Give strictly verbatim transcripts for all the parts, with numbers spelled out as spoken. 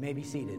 may be seated.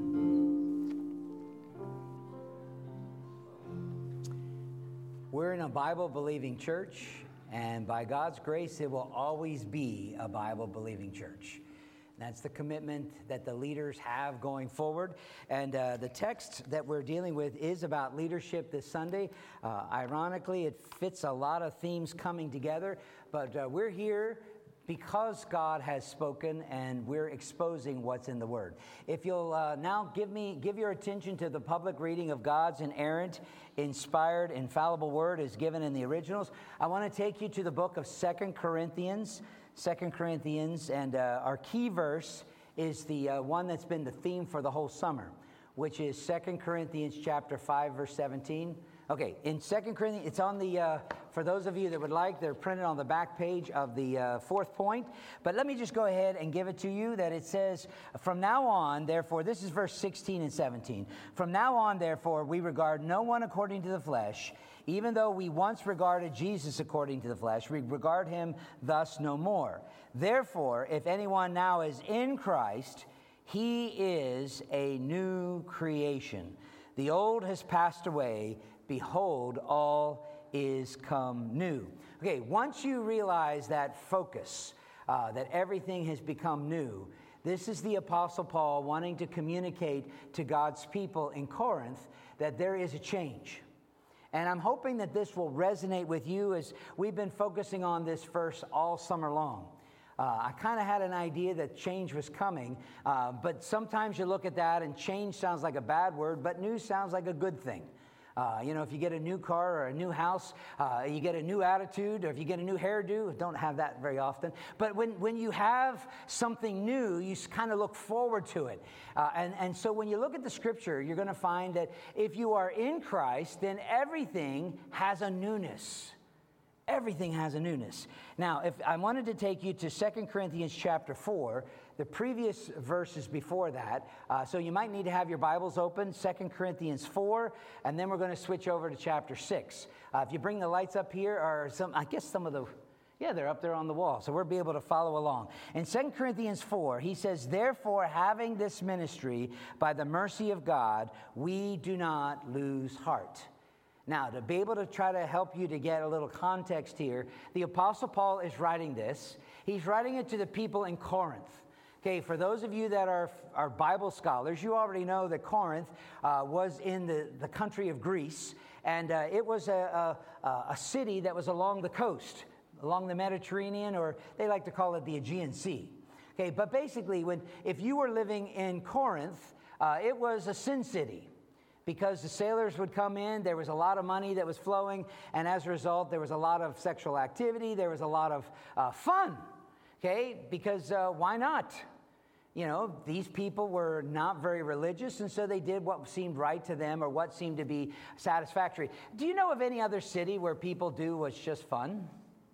We're in a Bible-believing church, and by God's grace, it will always be a Bible-believing church. That's the commitment that the leaders have going forward. And uh, the text that we're dealing with is about leadership this Sunday. Uh, ironically, it fits a lot of themes coming together, but uh, we're here because God has spoken, and we're exposing what's in the Word. If you'll uh, now give me, give your attention to the public reading of God's inerrant, inspired, infallible Word as given in the originals. I want to take you to the book of Second Corinthians, Second Corinthians, and uh, our key verse is the uh, one that's been the theme for the whole summer, which is Second Corinthians chapter five, verse seventeen. Okay, in Second Corinthians, it's on the, uh, for those of you that would like, they're printed on the back page of the uh, fourth point. But let me just go ahead and give it to you that it says, from now on, therefore, this is verse sixteen and seventeen. From now on, therefore, we regard no one according to the flesh. Even though we once regarded Jesus according to the flesh, we regard him thus no more. Therefore, if anyone now is in Christ, he is a new creation. The old has passed away. Behold, all is come new. Okay, once you realize that focus, uh, that everything has become new, this is the Apostle Paul wanting to communicate to God's people in Corinth that there is a change. And I'm hoping that this will resonate with you as we've been focusing on this verse all summer long. Uh, I kind of had an idea that change was coming, uh, but sometimes you look at that and change sounds like a bad word, but new sounds like a good thing. Uh, you know, if you get a new car or a new house, uh, you get a new attitude, or if you get a new hairdo, don't have that very often. But when, when you have something new, you kind of look forward to it. Uh, and, and so when you look at the scripture, you're going to find that if you are in Christ, then everything has a newness. Everything has a newness. Now, if I wanted to take you to Second Corinthians chapter four, the previous verses before that, uh, so you might need to have your Bibles open, Second Corinthians four, and then we're going to switch over to chapter six. Uh, if you bring the lights up here, or some, I guess some of the, yeah, they're up there on the wall, so we'll be able to follow along. In Second Corinthians four, he says, therefore, having this ministry, by the mercy of God, we do not lose heart. Now, to be able to try to help you to get a little context here, the Apostle Paul is writing this. He's writing it to the people in Corinth. Okay, for those of you that are, are Bible scholars, you already know that Corinth uh, was in the, the country of Greece, and uh, it was a, a, a city that was along the coast, along the Mediterranean, or they like to call it the Aegean Sea. Okay, but basically, when if you were living in Corinth, uh, it was a sin city. Because the sailors would come in, there was a lot of money that was flowing, and as a result, there was a lot of sexual activity, there was a lot of uh, fun, okay? Because uh, why not? You know, these people were not very religious, and so they did what seemed right to them or what seemed to be satisfactory. Do you know of any other city where people do what's just fun?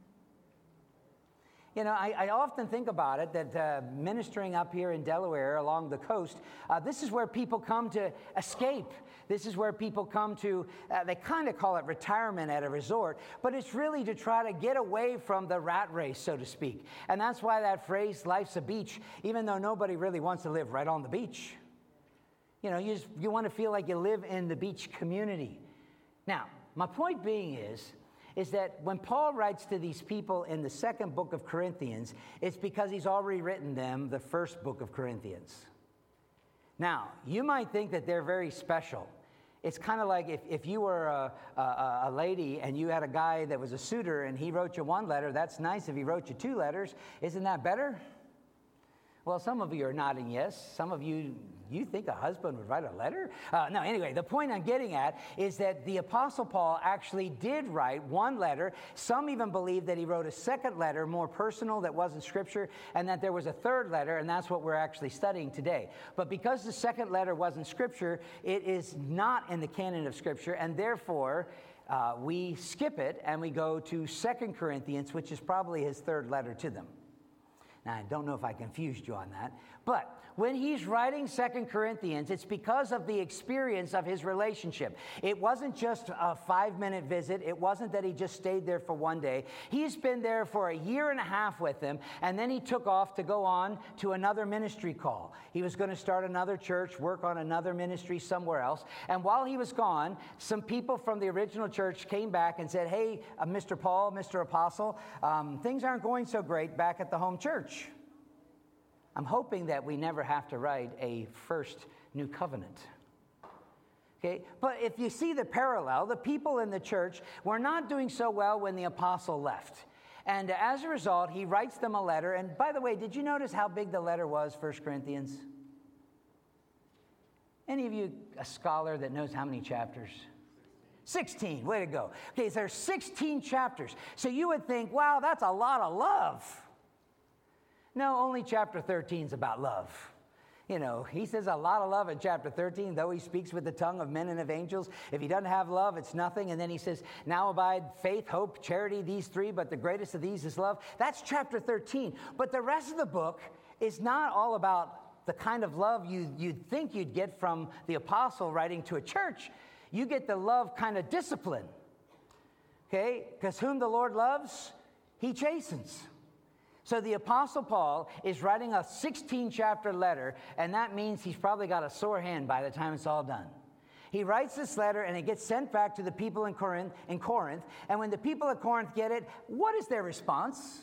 You know, I, I often think about it, that uh, ministering up here in Delaware along the coast, uh, this is where people come to escape. This is where people come to, uh, they kind of call it retirement at a resort, but it's really to try to get away from the rat race, so to speak. And that's why that phrase, life's a beach, even though nobody really wants to live right on the beach. You know, you, just, you want to feel like you live in the beach community. Now, my point being is, is that when Paul writes to these people in the second book of Corinthians, it's because he's already written them the first book of Corinthians. Now, you might think that they're very special. It's kind of like if, if you were a, a, a lady and you had a guy that was a suitor and he wrote you one letter, that's nice. If he wrote you two letters, isn't that better? Well, some of you are nodding yes. Some of you, you think a husband would write a letter? Uh, no, anyway, the point I'm getting at is that the Apostle Paul actually did write one letter. Some even believe that he wrote a second letter, more personal, that wasn't Scripture, and that there was a third letter, and that's what we're actually studying today. But because the second letter wasn't Scripture, it is not in the canon of Scripture, and therefore uh, we skip it and we go to Second Corinthians, which is probably his third letter to them. Now, I don't know if I confused you on that, but when he's writing Second Corinthians, it's because of the experience of his relationship. It wasn't just a five-minute visit. It wasn't that he just stayed there for one day. He's been there for a year and a half with them, and then he took off to go on to another ministry call. He was going to start another church, work on another ministry somewhere else, and while he was gone, some people from the original church came back and said, hey, uh, Mister Paul, Mister Apostle, um, things aren't going so great back at the home church. I'm hoping that we never have to write a first new covenant. Okay, but if you see the parallel, the people in the church were not doing so well when the apostle left. And as a result, he writes them a letter. And by the way, did you notice how big the letter was, First Corinthians? Any of you a scholar that knows how many chapters? sixteen, way to go. Okay, so there's sixteen chapters. So you would think, wow, that's a lot of love. No, only chapter thirteen is about love. You know, he says a lot of love in chapter thirteen, though he speaks with the tongue of men and of angels. If he doesn't have love, it's nothing. And then he says, now abide faith, hope, charity, these three, but the greatest of these is love. That's chapter thirteen. But the rest of the book is not all about the kind of love you, you'd think you'd get from the apostle writing to a church. You get the love kind of discipline. Okay? Because whom the Lord loves, he chastens. So the Apostle Paul is writing a sixteen-chapter letter, and that means he's probably got a sore hand by the time it's all done. He writes this letter, and it gets sent back to the people in Corinth, in Corinth. And when the people of Corinth get it, what is their response?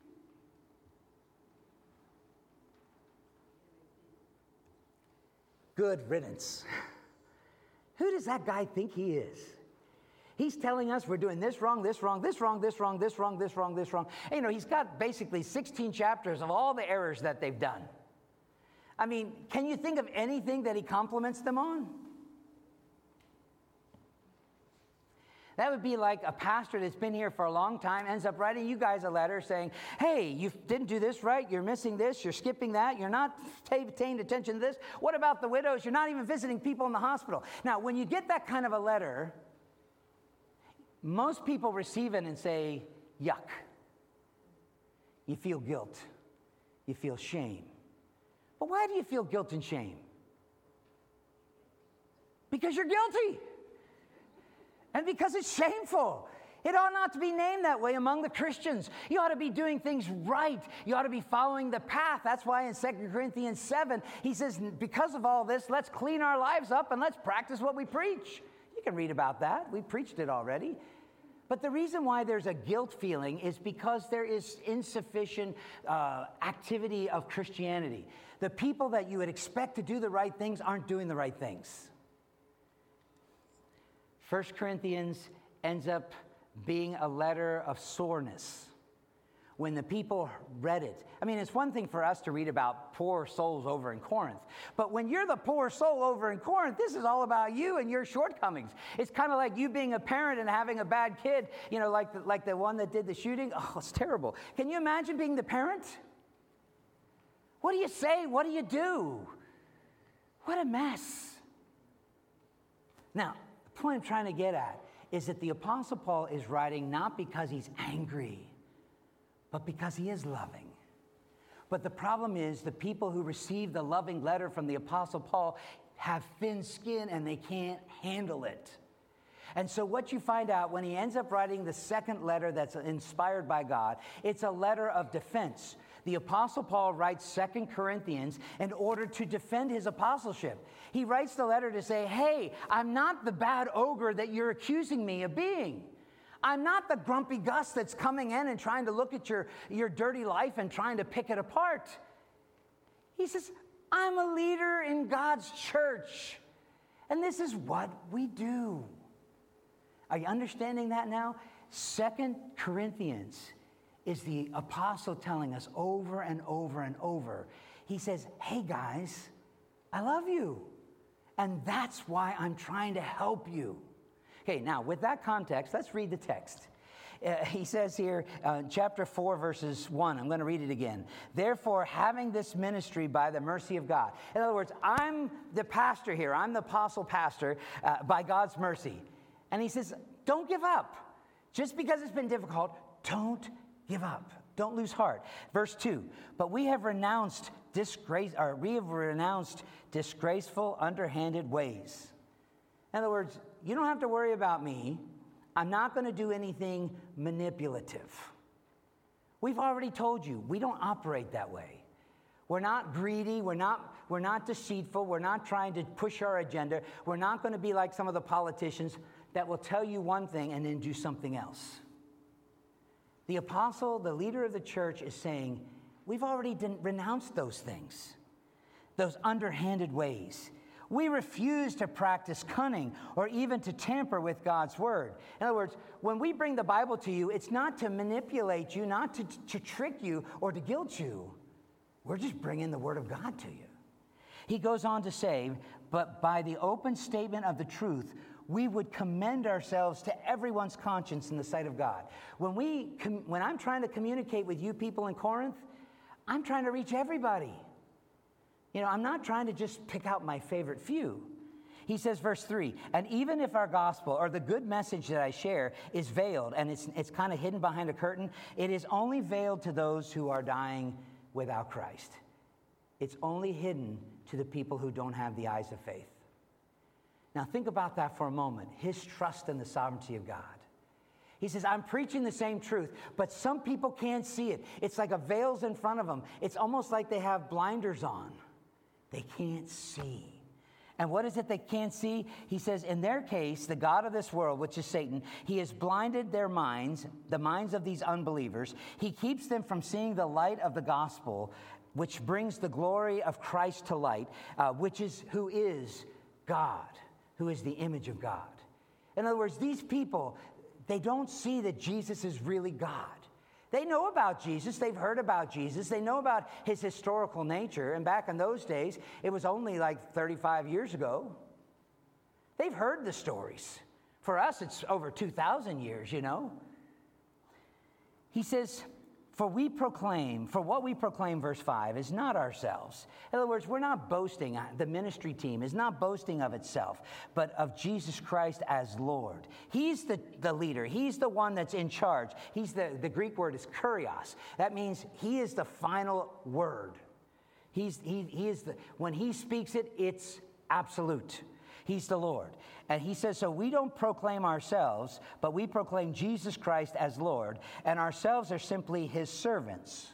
Good riddance. Who does that guy think he is? He's telling us we're doing this wrong, this wrong, this wrong, this wrong, this wrong, this wrong, this wrong. And, you know, he's got basically sixteen chapters of all the errors that they've done. I mean, can you think of anything that he compliments them on? That would be like a pastor that's been here for a long time ends up writing you guys a letter saying, hey, you didn't do this right, you're missing this, you're skipping that, you're not paying attention to this. What about the widows? You're not even visiting people in the hospital. Now, when you get that kind of a letter, most people receive it and say, yuck. You feel guilt. You feel shame. But why do you feel guilt and shame? Because you're guilty. And because it's shameful. It ought not to be named that way among the Christians. You ought to be doing things right. You ought to be following the path. That's why in Second Corinthians seven, he says, because of all this, let's clean our lives up and let's practice what we preach. You can read about that. We preached it already. But the reason why there's a guilt feeling is because there is insufficient uh, activity of Christianity. The people that you would expect to do the right things aren't doing the right things. First Corinthians ends up being a letter of soreness. When the people read it, I mean, it's one thing for us to read about poor souls over in Corinth, but when you're the poor soul over in Corinth, this is all about you and your shortcomings. It's kind of like you being a parent and having a bad kid, you know, like the, like the one that did the shooting. Oh, it's terrible. Can you imagine being the parent? What do you say? What do you do? What a mess. Now, the point I'm trying to get at is that the Apostle Paul is writing not because he's angry, but because he is loving. But the problem is the people who receive the loving letter from the Apostle Paul have thin skin and they can't handle it. And so what you find out when he ends up writing the second letter that's inspired by God, it's a letter of defense. The Apostle Paul writes Second Corinthians in order to defend his apostleship. He writes the letter to say, hey, I'm not the bad ogre that you're accusing me of being. I'm not the grumpy Gus that's coming in and trying to look at your, your dirty life and trying to pick it apart. He says, I'm a leader in God's church, and this is what we do. Are you understanding that now? Second Corinthians is the apostle telling us over and over and over. He says, hey guys, I love you, and that's why I'm trying to help you. Okay, now with that context, let's read the text. Uh, he says here, uh, chapter four, verses one, I'm going to read it again. Therefore, having this ministry by the mercy of God. In other words, I'm the pastor here. I'm the apostle pastor uh, by God's mercy. And he says, don't give up. Just because it's been difficult, don't give up. Don't lose heart. Verse two, but we have renounced disgrace, or we have renounced disgraceful, underhanded ways. In other words, you don't have to worry about me. I'm not going to do anything manipulative. We've already told you, we don't operate that way. We're not greedy. We're not, we're not deceitful. We're not trying to push our agenda. We're not going to be like some of the politicians that will tell you one thing and then do something else. The apostle, the leader of the church, is saying, we've already den- renounced those things, those underhanded ways. We refuse to practice cunning or even to tamper with God's word. In other words, when we bring the Bible to you, it's not to manipulate you, not to, to trick you or to guilt you. We're just bringing the word of God to you. He goes on to say, but by the open statement of the truth, we would commend ourselves to everyone's conscience in the sight of God. When we, when I'm trying to communicate with you people in Corinth, I'm trying to reach everybody. You know, I'm not trying to just pick out my favorite few. He says, verse three, and even if our gospel or the good message that I share is veiled and it's, it's kind of hidden behind a curtain, it is only veiled to those who are dying without Christ. It's only hidden to the people who don't have the eyes of faith. Now think about that for a moment, his trust in the sovereignty of God. He says, I'm preaching the same truth, but some people can't see it. It's like a veil's in front of them. It's almost like they have blinders on. They can't see. And what is it they can't see? He says, in their case, the god of this world, which is Satan, he has blinded their minds, the minds of these unbelievers. He keeps them from seeing the light of the gospel, which brings the glory of Christ to light, uh, which is who is God, who is the image of God. In other words, these people, they don't see that Jesus is really God. They know about Jesus. They've heard about Jesus. They know about his historical nature. And back in those days, it was only like thirty-five years ago. They've heard the stories. For us, it's over two thousand years, you know. He says, for we proclaim, for what we proclaim, verse five, is not ourselves. In other words, we're not boasting, the ministry team is not boasting of itself, but of Jesus Christ as Lord. He's the, the leader. He's the one that's in charge. He's the, the Greek word is kurios. That means he is the final word. He's, he, he is the, when he speaks it, it's absolute. He's the Lord. And he says, so we don't proclaim ourselves, but we proclaim Jesus Christ as Lord, and ourselves are simply his servants.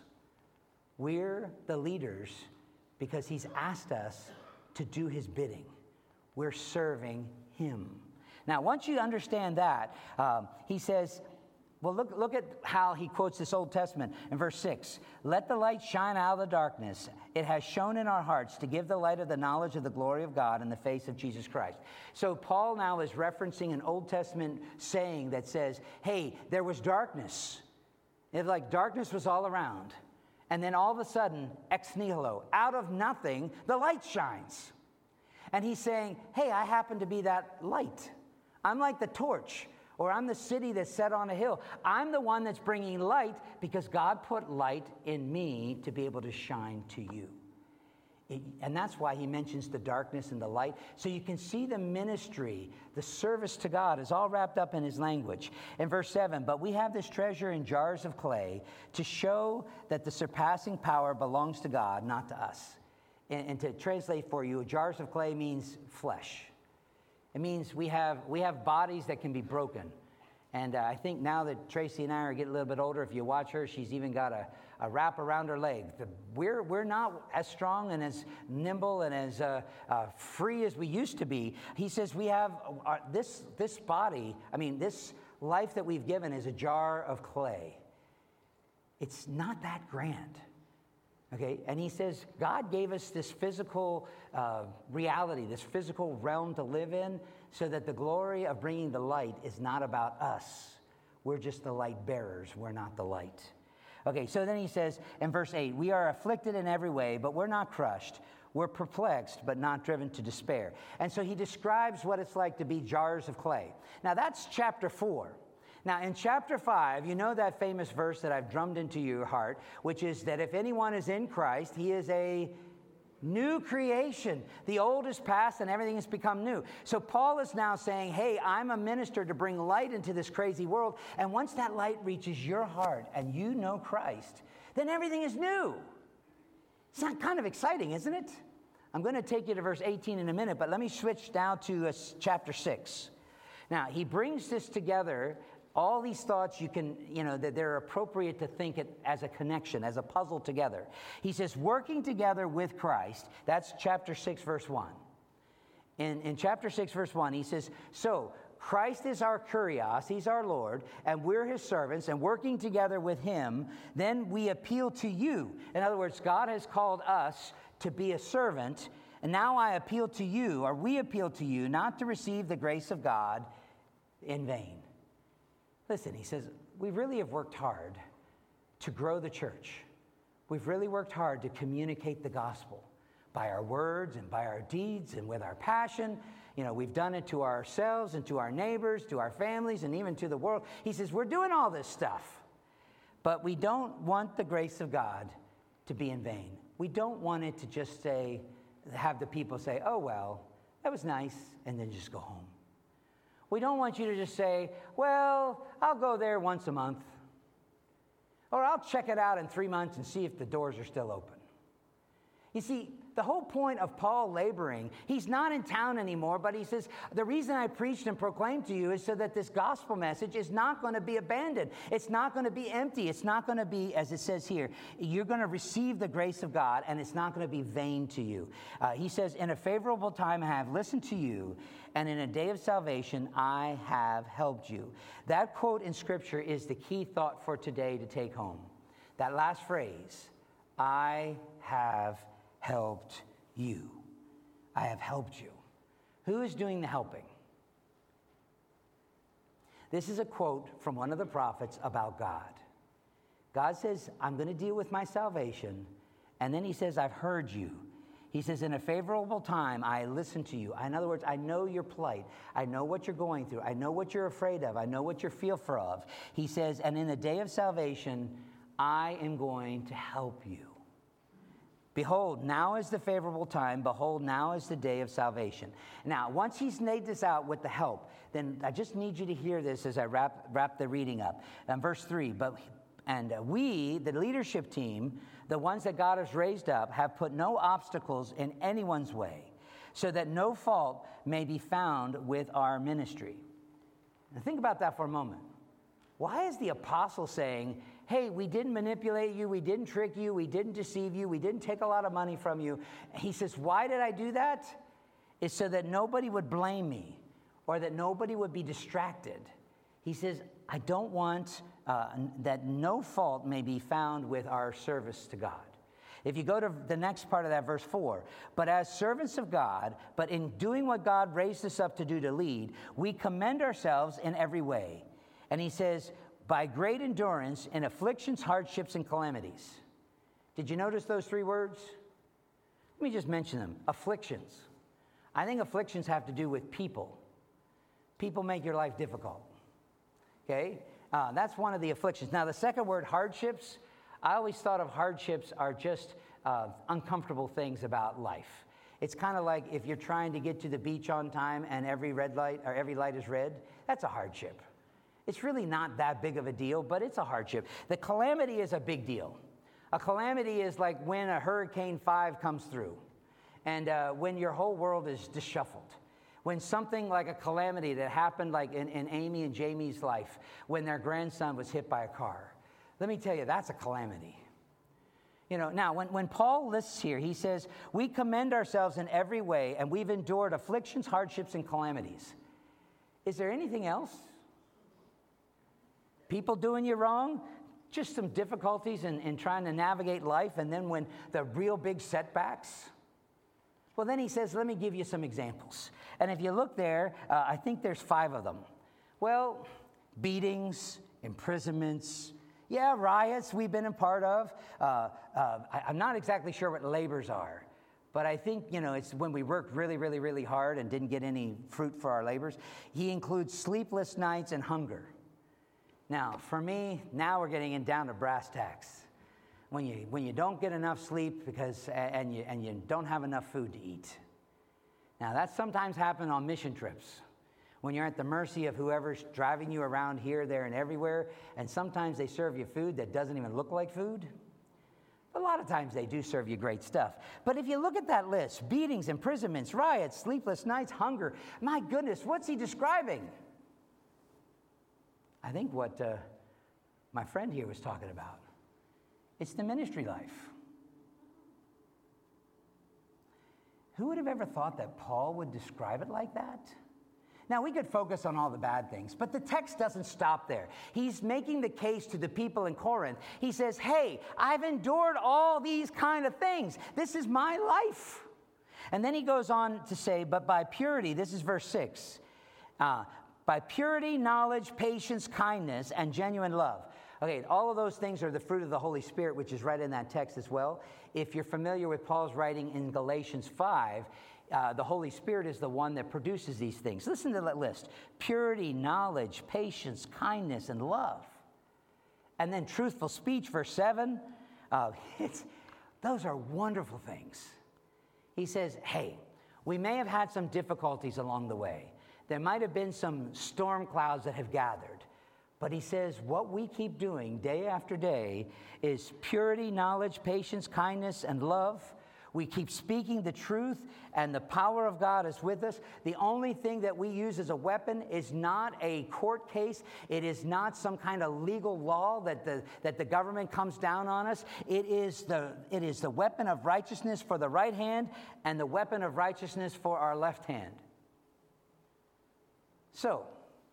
We're the leaders because he's asked us to do his bidding. We're serving him. Now, once you understand that, um, he says, well, look, look at how he quotes this Old Testament in verse six. Let the light shine out of the darkness. It has shone in our hearts to give the light of the knowledge of the glory of God in the face of Jesus Christ. So Paul now is referencing an Old Testament saying that says, hey, there was darkness. It's like darkness was all around. And then all of a sudden, ex nihilo, out of nothing, the light shines. And he's saying, hey, I happen to be that light. I'm like the torch. Or I'm the city that's set on a hill. I'm the one that's bringing light because God put light in me to be able to shine to you. It, and that's why he mentions the darkness and the light. So you can see the ministry, the service to God is all wrapped up in his language. In verse seven, but we have this treasure in jars of clay to show that the surpassing power belongs to God, not to us. And, and to translate for you, jars of clay means flesh. It means we have we have bodies that can be broken. And uh, I think now that Tracy and I are getting a little bit older, if you watch her, she's even got a, a wrap around her leg. The, we're, we're not as strong and as nimble and as uh, uh, free as we used to be. He says we have uh, this, this body, I mean, this life that we've given is a jar of clay. It's not that grand. Okay, and he says, God gave us this physical uh, reality, this physical realm to live in, so that the glory of bringing the light is not about us. We're just the light bearers. We're not the light. Okay, so then he says in verse eight, we are afflicted in every way, but we're not crushed. We're perplexed, but not driven to despair. And so he describes what it's like to be jars of clay. Now, that's chapter four. Now, in chapter five, you know that famous verse that I've drummed into your heart, which is that if anyone is in Christ, he is a New creation. The old is past and everything has become new. So Paul is now saying, hey, I'm a minister to bring light into this crazy world. And once that light reaches your heart and you know Christ, then everything is new. It's not kind of exciting, isn't it? I'm going to take you to verse eighteen in a minute, but let me switch down to uh, chapter six. Now, he brings this together. All these thoughts, you can, you know, that they're appropriate to think it as a connection, as a puzzle together. He says, working together with Christ. That's chapter six, verse one. In, in chapter six, verse one, he says, so Christ is our kurios, he's our Lord, and we're his servants, and working together with him, then we appeal to you. In other words, God has called us to be a servant, and now I appeal to you, or we appeal to you, not to receive the grace of God in vain. Listen, he says, we really have worked hard to grow the church. We've really worked hard to communicate the gospel by our words and by our deeds and with our passion. You know, we've done it to ourselves and to our neighbors, to our families, and even to the world. He says, we're doing all this stuff, but we don't want the grace of God to be in vain. We don't want it to just say, have the people say, oh, well, that was nice, and then just go home. We don't want you to just say, well, I'll go there once a month. Or I'll check it out in three months and see if the doors are still open. You see, the whole point of Paul laboring, he's not in town anymore, but he says, the reason I preached and proclaimed to you is so that this gospel message is not going to be abandoned. It's not going to be empty. It's not going to be, as it says here, you're going to receive the grace of God, and it's not going to be vain to you. Uh, he says, in a favorable time I have listened to you, and in a day of salvation I have helped you. That quote in Scripture is the key thought for today to take home. That last phrase, I have helped you. I have helped you. Who is doing the helping? This is a quote from one of the prophets about God. God says, I'm going to deal with my salvation. And then he says, I've heard you. He says, in a favorable time, I listen to you. In other words, I know your plight. I know what you're going through. I know what you're afraid of. I know what you're fearful of. He says, and in the day of salvation, I am going to help you. Behold, now is the favorable time. Behold, now is the day of salvation. Now, once he's laid this out with the help, then I just need you to hear this as I wrap, wrap the reading up. And verse three, but and we, the leadership team, the ones that God has raised up, have put no obstacles in anyone's way, so that no fault may be found with our ministry. Now think about that for a moment. Why is the apostle saying, hey, we didn't manipulate you, we didn't trick you, we didn't deceive you, we didn't take a lot of money from you? He says, why did I do that? It's so that nobody would blame me or that nobody would be distracted. He says, I don't want uh, that no fault may be found with our service to God. If you go to the next part of that, verse four, but as servants of God, but in doing what God raised us up to do to lead, we commend ourselves in every way. And he says, by great endurance in afflictions, hardships, and calamities. Did you notice those three words? Let me just mention them. Afflictions. I think afflictions have to do with people. People make your life difficult. Okay? Uh, that's one of the afflictions. Now, the second word, hardships, I always thought of hardships are just uh, uncomfortable things about life. It's kind of like if you're trying to get to the beach on time and every red light or every light is red. That's a hardship. It's really not that big of a deal, but it's a hardship. The calamity is a big deal. A calamity is like when a Hurricane five comes through and uh, when your whole world is disshuffled. When something like a calamity that happened like in, in Amy and Jamie's life, when their grandson was hit by a car. Let me tell you, that's a calamity. You know, now, when, when Paul lists here, he says, we commend ourselves in every way, and we've endured afflictions, hardships, and calamities. Is there anything else? People doing you wrong? Just some difficulties in, in trying to navigate life, and then when the real big setbacks? Well, then he says, let me give you some examples. And if you look there, uh, I think there's five of them. Well, beatings, imprisonments, yeah, riots we've been a part of. Uh, uh, I, I'm not exactly sure what labors are, but I think, you know, it's when we worked really, really, really hard and didn't get any fruit for our labors. He includes sleepless nights and hunger. Now, for me, now we're getting in down to brass tacks. when you, when you don't get enough sleep because, and, you, and you don't have enough food to eat. Now, that sometimes happens on mission trips, when you're at the mercy of whoever's driving you around here, there, and everywhere, and sometimes they serve you food that doesn't even look like food. A lot of times they do serve you great stuff. But if you look at that list, beatings, imprisonments, riots, sleepless nights, hunger, my goodness, what's he describing? I think what uh, my friend here was talking about. It's the ministry life. Who would have ever thought that Paul would describe it like that? Now, we could focus on all the bad things, but the text doesn't stop there. He's making the case to the people in Corinth. He says, hey, I've endured all these kind of things. This is my life. And then he goes on to say, but by purity, this is verse six, uh, by purity, knowledge, patience, kindness, and genuine love. Okay, all of those things are the fruit of the Holy Spirit, which is right in that text as well. If you're familiar with Paul's writing in Galatians five, uh, the Holy Spirit is the one that produces these things. Listen to that list. Purity, knowledge, patience, kindness, and love. And then truthful speech, verse seven. Uh, it's, those are wonderful things. He says, hey, we may have had some difficulties along the way. There might have been some storm clouds that have gathered. But he says what we keep doing day after day is purity, knowledge, patience, kindness, and love. We keep speaking the truth, and the power of God is with us. The only thing that we use as a weapon is not a court case. It is not some kind of legal law that the, that the government comes down on us. It is, the, it is the weapon of righteousness for the right hand and the weapon of righteousness for our left hand. So,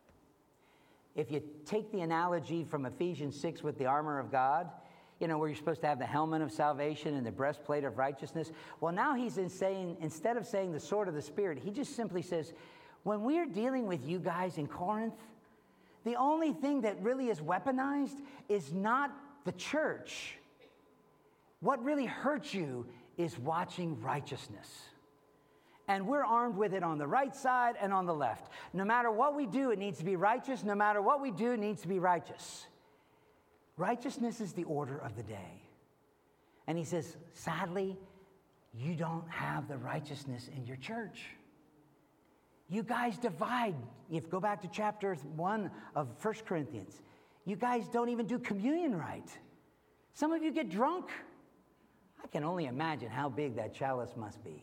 if you take the analogy from Ephesians six with the armor of God, you know, where you're supposed to have the helmet of salvation and the breastplate of righteousness. Well, now he's in saying, instead of saying the sword of the Spirit, he just simply says, when we're dealing with you guys in Corinth, the only thing that really is weaponized is not the church. What really hurts you is watching righteousness. And we're armed with it on the right side and on the left. No matter what we do, it needs to be righteous. No matter what we do, it needs to be righteous. Righteousness is the order of the day. And he says, sadly, you don't have the righteousness in your church. You guys divide. If you go back to chapter one of First Corinthians, you guys don't even do communion right. Some of you get drunk. I can only imagine how big that chalice must be.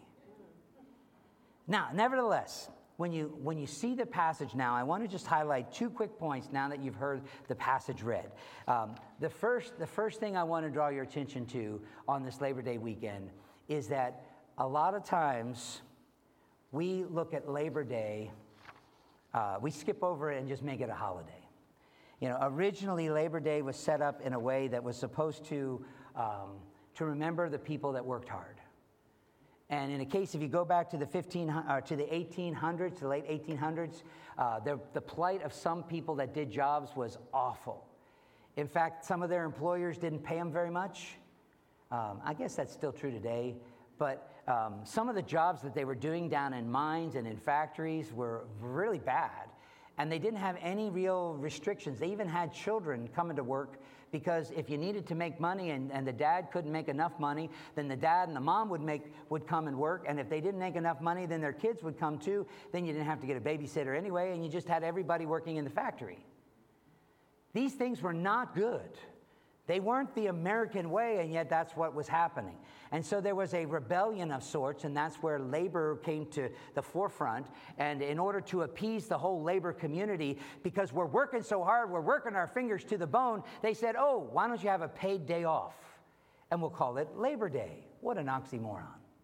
Now, nevertheless, when you, when you see the passage now, I want to just highlight two quick points now that you've heard the passage read. Um, the, first, the first thing I want to draw your attention to on this Labor Day weekend is that a lot of times we look at Labor Day, uh, we skip over it and just make it a holiday. You know, originally Labor Day was set up in a way that was supposed to, um, to remember the people that worked hard. And in a case, if you go back to the fifteen uh, to the eighteen hundreds, the late eighteen hundreds, uh, the, the plight of some people that did jobs was awful. In fact, some of their employers didn't pay them very much. Um, I guess that's still true today. But um, some of the jobs that they were doing down in mines and in factories were really bad. And they didn't have any real restrictions. They even had children coming to work because if you needed to make money and, and the dad couldn't make enough money, then the dad and the mom would make would come and work. And if they didn't make enough money, then their kids would come too. Then you didn't have to get a babysitter anyway, and you just had everybody working in the factory. These things were not good. They weren't the American way, and yet that's what was happening. And so there was a rebellion of sorts, and that's where labor came to the forefront. And in order to appease the whole labor community, because we're working so hard, we're working our fingers to the bone, they said, oh, why don't you have a paid day off? And we'll call it Labor Day. What an oxymoron.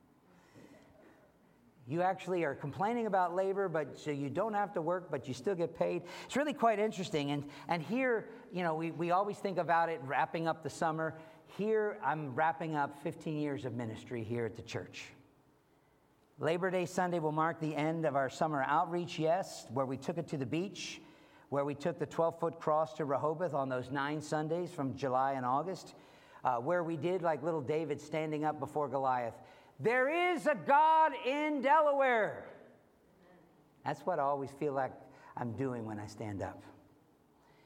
You actually are complaining about labor, but so you don't have to work, but you still get paid. It's really quite interesting. And, and here, you know, we, we always think about it wrapping up the summer. Here, I'm wrapping up fifteen years of ministry here at the church. Labor Day Sunday will mark the end of our summer outreach, yes, where we took it to the beach, where we took the twelve-foot cross to Rehoboth on those nine Sundays from July and August, uh, where we did like little David standing up before Goliath. There is a God in Delaware. That's what I always feel like I'm doing when I stand up.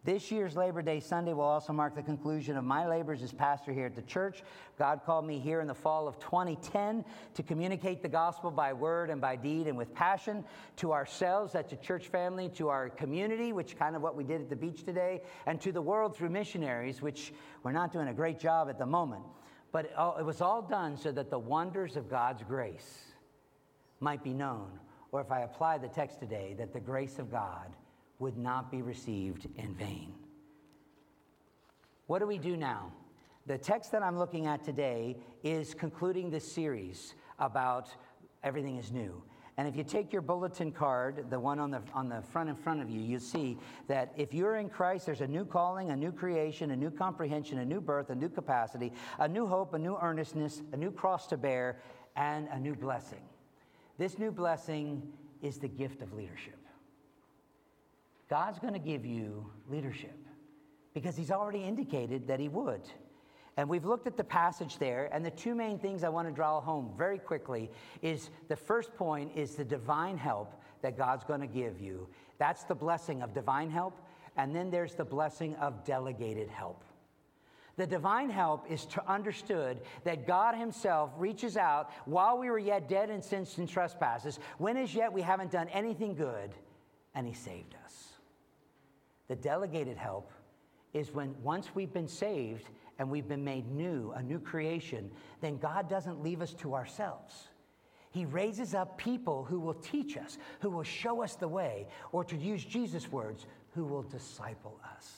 This year's Labor Day Sunday will also mark the conclusion of my labors as pastor here at the church. God called me here in the fall of twenty ten to communicate the gospel by word and by deed and with passion to ourselves, as a church family, to our community, which kind of what we did at the beach today, and to the world through missionaries, which we're not doing a great job at the moment. But it was all done so that the wonders of God's grace might be known. Or if I apply the text today, that the grace of God would not be received in vain. What do we do now? The text that I'm looking at today is concluding this series about everything is new. And if you take your bulletin card, the one on the on the front in front of you, you'll see that if you're in Christ, there's a new calling, a new creation, a new comprehension, a new birth, a new capacity, a new hope, a new earnestness, a new cross to bear, and a new blessing. This new blessing is the gift of leadership. God's going to give you leadership because he's already indicated that he would. And we've looked at the passage there, and the two main things I want to draw home very quickly is the first point is the divine help that God's going to give you. That's the blessing of divine help, and then there's the blessing of delegated help. The divine help is to understood that God himself reaches out while we were yet dead in sins and trespasses, when as yet we haven't done anything good, and he saved us. The delegated help is when once we've been saved and we've been made new, a new creation, then God doesn't leave us to ourselves. He raises up people who will teach us, who will show us the way, or to use Jesus' words, who will disciple us.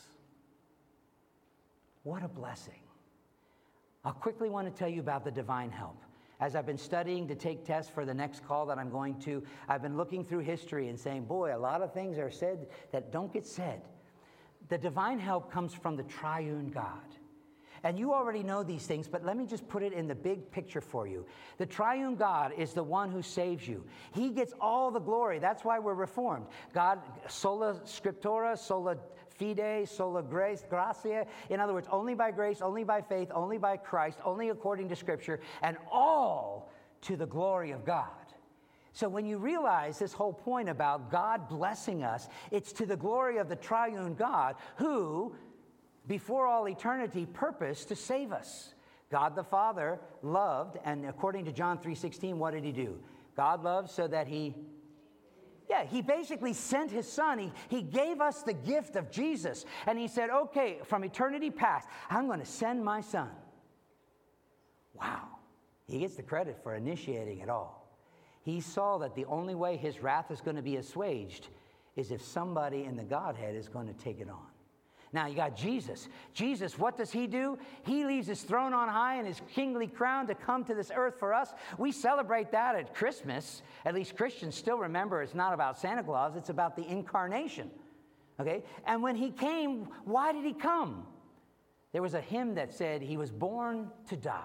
What a blessing. I'll quickly want to tell you about the divine help. As I've been studying to take tests for the next call that I'm going to, I've been looking through history and saying, boy, a lot of things are said that don't get said. The divine help comes from the triune God. And you already know these things, but let me just put it in the big picture for you. The triune God is the one who saves you. He gets all the glory. That's why we're reformed. God, sola scriptura, sola fide, sola grace, gratia. In other words, only by grace, only by faith, only by Christ, only according to Scripture, and all to the glory of God. So when you realize this whole point about God blessing us, it's to the glory of the triune God who, before all eternity, purposed to save us. God the Father loved, and according to John three sixteen, what did he do? God loved so that he, yeah, he basically sent his son. He, he gave us the gift of Jesus. And he said, okay, from eternity past, I'm going to send my son. Wow. He gets the credit for initiating it all. He saw that the only way his wrath is going to be assuaged is if somebody in the Godhead is going to take it on. Now, you got Jesus. Jesus, what does he do? He leaves his throne on high and his kingly crown to come to this earth for us. We celebrate that at Christmas. At least Christians still remember it's not about Santa Claus. It's about the incarnation. Okay? And when he came, why did he come? There was a hymn that said he was born to die.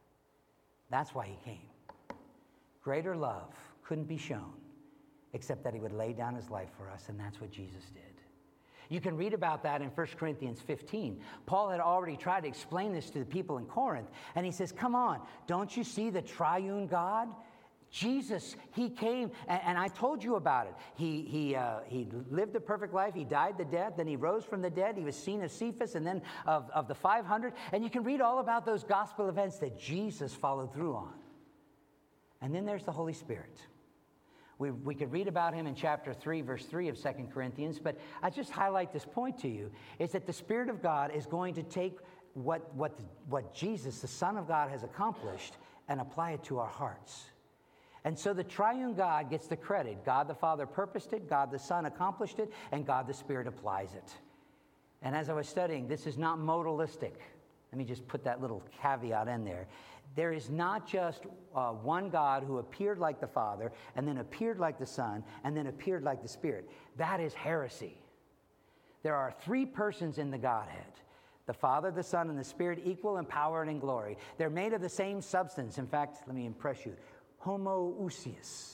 That's why he came. Greater love couldn't be shown except that he would lay down his life for us, and that's what Jesus did. You can read about that in First Corinthians fifteen. Paul had already tried to explain this to the people in Corinth, and he says, come on, don't you see the triune God? Jesus, he came, and, and I told you about it. He, he, uh, he lived a perfect life. He died the death. Then he rose from the dead. He was seen of Cephas and then of, of the five hundred. And you can read all about those gospel events that Jesus followed through on. And then there's the Holy Spirit. We, we could read about him in chapter three, verse three of Second Corinthians, but I just highlight this point to you, is that the Spirit of God is going to take what, what, what Jesus, the Son of God, has accomplished and apply it to our hearts. And so the triune God gets the credit. God the Father purposed it, God the Son accomplished it, and God the Spirit applies it. And as I was studying, this is not modalistic. Let me just put that little caveat in there. There is not just uh, one God who appeared like the Father, and then appeared like the Son, and then appeared like the Spirit. That is heresy. There are three persons in the Godhead. The Father, the Son, and the Spirit, equal in power and in glory. They're made of the same substance. In fact, let me impress you. Homoousios.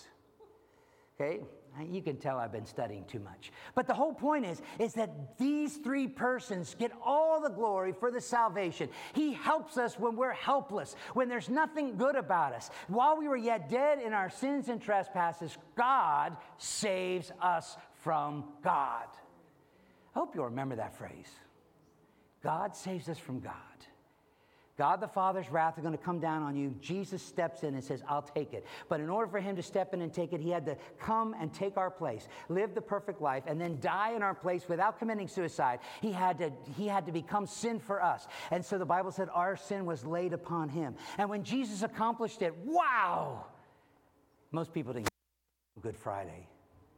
Okay? You can tell I've been studying too much. But the whole point is, is that these three persons get all the glory for the salvation. He helps us when we're helpless, when there's nothing good about us. While we were yet dead in our sins and trespasses, God saves us from God. I hope you'll remember that phrase. God saves us from God. God the Father's wrath is going to come down on you. Jesus steps in and says, I'll take it. But in order for him to step in and take it, he had to come and take our place, live the perfect life, and then die in our place without committing suicide. He had to, he had to become sin for us. And so the Bible said our sin was laid upon him. And when Jesus accomplished it, wow! Most people didn't get Good Friday.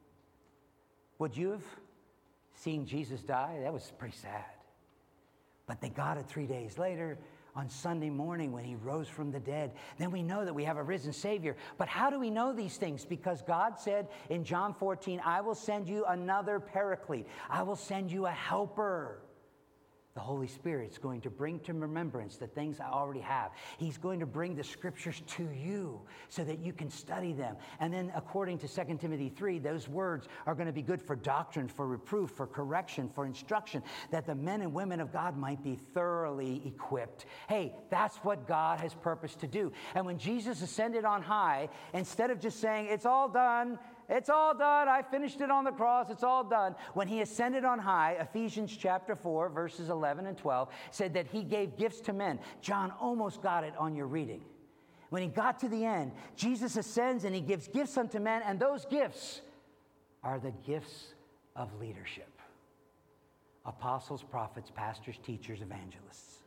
Would you have seen Jesus die? That was pretty sad. But they got it three days later. On Sunday morning when he rose from the dead, then we know that we have a risen Savior. But how do we know these things? Because God said in John fourteen, I will send you another paraclete. I will send you a helper. The Holy Spirit's going to bring to remembrance the things I already have. He's going to bring the scriptures to you so that you can study them. And then according to Second Timothy three, those words are going to be good for doctrine, for reproof, for correction, for instruction, that the men and women of God might be thoroughly equipped. Hey, that's what God has purposed to do. And when Jesus ascended on high, instead of just saying, it's all done, it's all done. I finished it on the cross. It's all done. When he ascended on high, Ephesians chapter four, verses eleven and twelve, said that he gave gifts to men. John almost got it on your reading. When he got to the end, Jesus ascends and he gives gifts unto men, and those gifts are the gifts of leadership. Apostles, prophets, pastors, teachers, evangelists.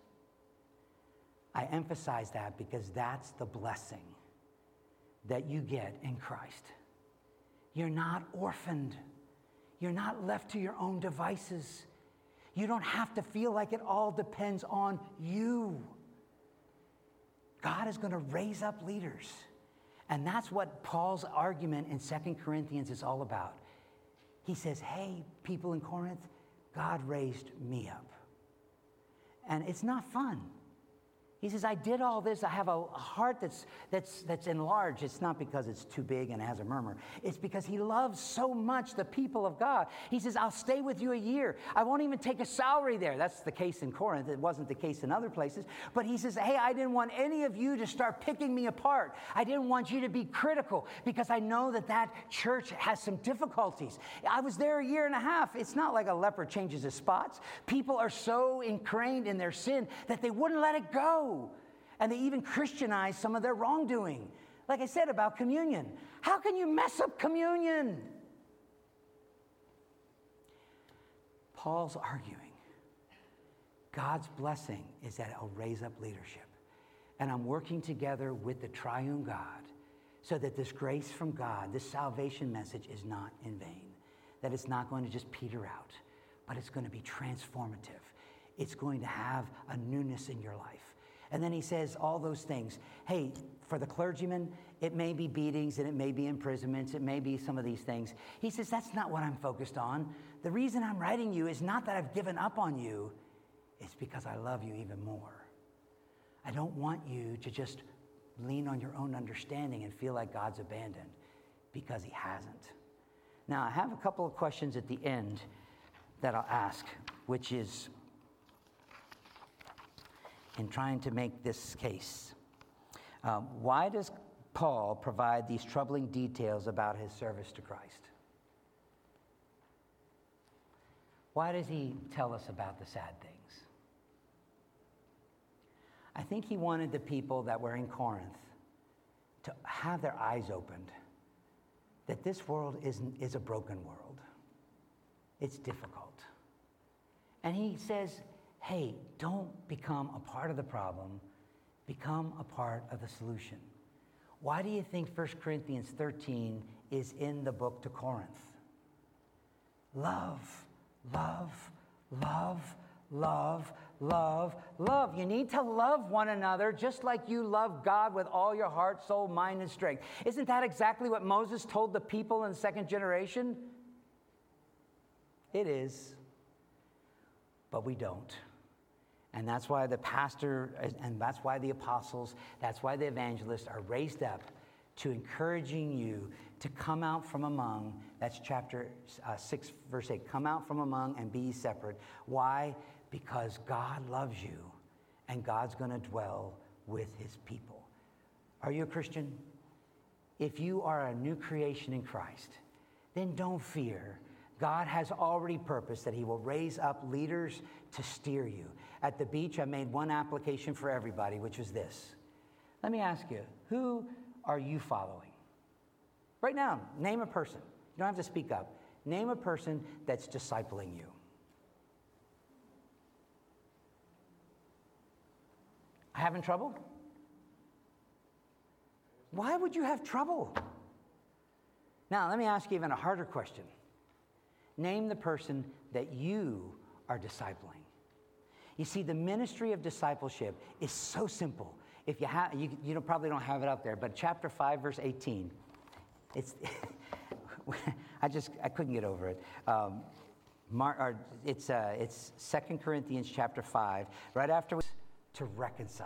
I emphasize that because that's the blessing that you get in Christ. You're not orphaned. You're not left to your own devices. You don't have to feel like it all depends on you. God is going to raise up leaders. And that's what Paul's argument in Second Corinthians is all about. He says, hey, people in Corinth, God raised me up. And it's not fun. He says, I did all this. I have a heart that's, that's, that's enlarged. It's not because it's too big and has a murmur. It's because he loves so much the people of God. He says, I'll stay with you a year. I won't even take a salary there. That's the case in Corinth. It wasn't the case in other places. But he says, hey, I didn't want any of you to start picking me apart. I didn't want you to be critical because I know that that church has some difficulties. I was there a year and a half. It's not like a leopard changes his spots. People are so ingrained in their sin that they wouldn't let it go. And they even Christianize some of their wrongdoing. Like I said about communion. How can you mess up communion? Paul's arguing. God's blessing is that it'll raise up leadership. And I'm working together with the triune God so that this grace from God, this salvation message is not in vain. That it's not going to just peter out, but it's going to be transformative. It's going to have a newness in your life. And then he says all those things. Hey, for the clergyman, it may be beatings and it may be imprisonments. It may be some of these things. He says, that's not what I'm focused on. The reason I'm writing you is not that I've given up on you. It's because I love you even more. I don't want you to just lean on your own understanding and feel like God's abandoned, because he hasn't. Now, I have a couple of questions at the end that I'll ask, which is, in trying to make this case. Um, why does Paul provide these troubling details about his service to Christ? Why does he tell us about the sad things? I think he wanted the people that were in Corinth to have their eyes opened, that this world is, is a broken world. It's difficult. And he says, hey, don't become a part of the problem. Become a part of the solution. Why do you think First Corinthians thirteen is in the book to Corinth? Love, love, love, love, love, love. You need to love one another just like you love God with all your heart, soul, mind, and strength. Isn't that exactly what Moses told the people in the second generation? It is. But we don't. And that's why the pastor, and that's why the apostles, that's why the evangelists are raised up to encouraging you to come out from among. That's chapter uh, six, verse eight. Come out from among and be ye separate. Why? Because God loves you, and God's going to dwell with his people. Are you a Christian? If you are a new creation in Christ, then don't fear. God has already purposed that he will raise up leaders to steer you. At the beach, I made one application for everybody, which was this. Let me ask you, who are you following? Right now, name a person. You don't have to speak up. Name a person that's discipling you. Having trouble? Why would you have trouble? Now, let me ask you even a harder question. Name the person that you are discipling. You see, the ministry of discipleship is so simple. If you have, you, you don't, probably don't have it up there, but chapter five, verse eighteen. It's, I just, I couldn't get over it. Um, Mar, or it's uh, it's Second Corinthians chapter five, right after we, to reconcile.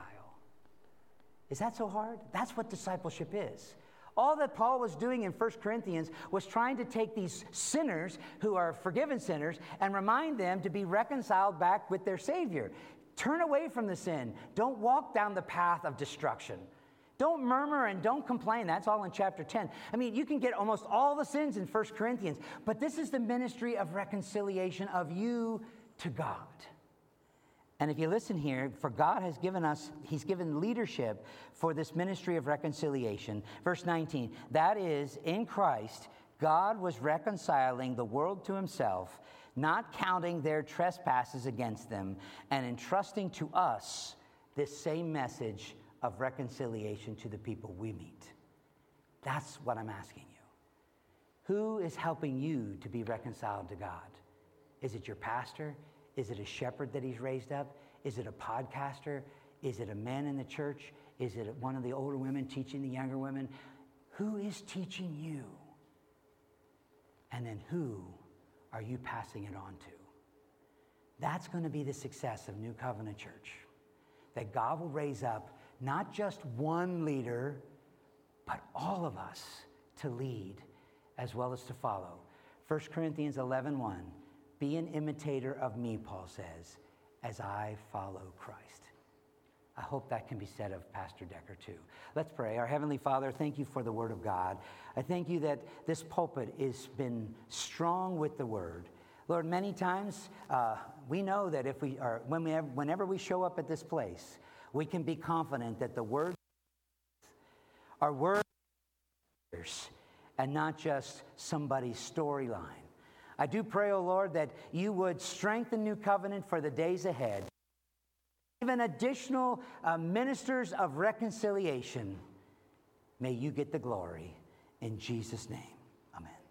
Is that so hard? That's what discipleship is. All that Paul was doing in First Corinthians was trying to take these sinners who are forgiven sinners and remind them to be reconciled back with their Savior. Turn away from the sin. Don't walk down the path of destruction. Don't murmur and don't complain. That's all in chapter ten. I mean, you can get almost all the sins in First Corinthians, but this is the ministry of reconciliation of you to God. And if you listen here, for God has given us, he's given leadership for this ministry of reconciliation. Verse nineteen, that is, in Christ, God was reconciling the world to himself, not counting their trespasses against them, and entrusting to us this same message of reconciliation to the people we meet. That's what I'm asking you. Who is helping you to be reconciled to God? Is it your pastor? Is it a shepherd that he's raised up? Is it a podcaster? Is it a man in the church? Is it one of the older women teaching the younger women? Who is teaching you? And then who are you passing it on to? That's going to be the success of New Covenant Church. That God will raise up not just one leader, but all of us to lead as well as to follow. First Corinthians eleven one. Be an imitator of me, Paul says, as I follow Christ. I hope that can be said of Pastor Decker too. Let's pray. Our Heavenly Father, thank you for the Word of God. I thank you that this pulpit has been strong with the Word. Lord, many times uh, we know that if we are, when we have, whenever we show up at this place, we can be confident that the Word are words and not just somebody's storyline. I do pray, O Lord, that you would strengthen New Covenant for the days ahead. Even additional uh, ministers of reconciliation. May you get the glory. In Jesus' name, amen.